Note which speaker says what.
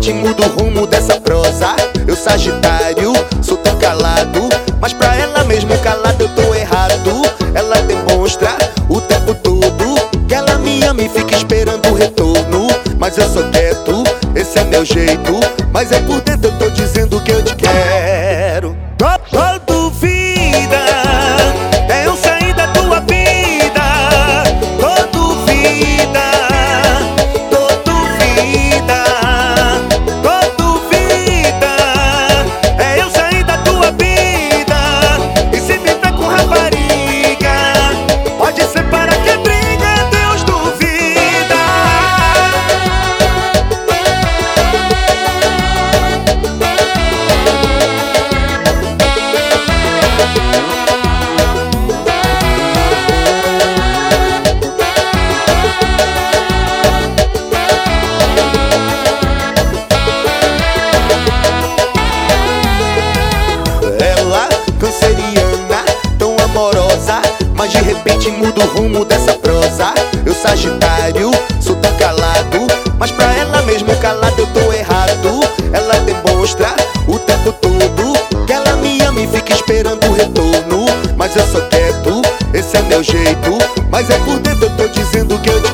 Speaker 1: repente muda o rumo dessa prosa. Eu Sagitário, sou tão calado, mas pra ela mesmo calado eu tô errado. Ela demonstra o tempo todo que ela me ama e fica esperando o retorno. Mas eu sou quieto, esse é meu jeito, mas é por dentro eu tô dizendo que eu te quero. Tô duvida, é eu sair da tua vida. Tô duvida, tô duvida, tô duvida, é eu sair da tua vida. E se me ver com rapariga, pode ser para que briga, Deus duvida. Ela, canceriana, tão amorosa, mas de repente muda o rumo dessa prosa. Eu Sagitário, sou tão calado, mas pra ela mesmo calado eu tô errado. Ela demonstra o tempo todo que ela me ama e fica esperando o retorno. Mas eu sou quieto, esse é meu jeito, mas é por dentro eu tô dizendo que eu te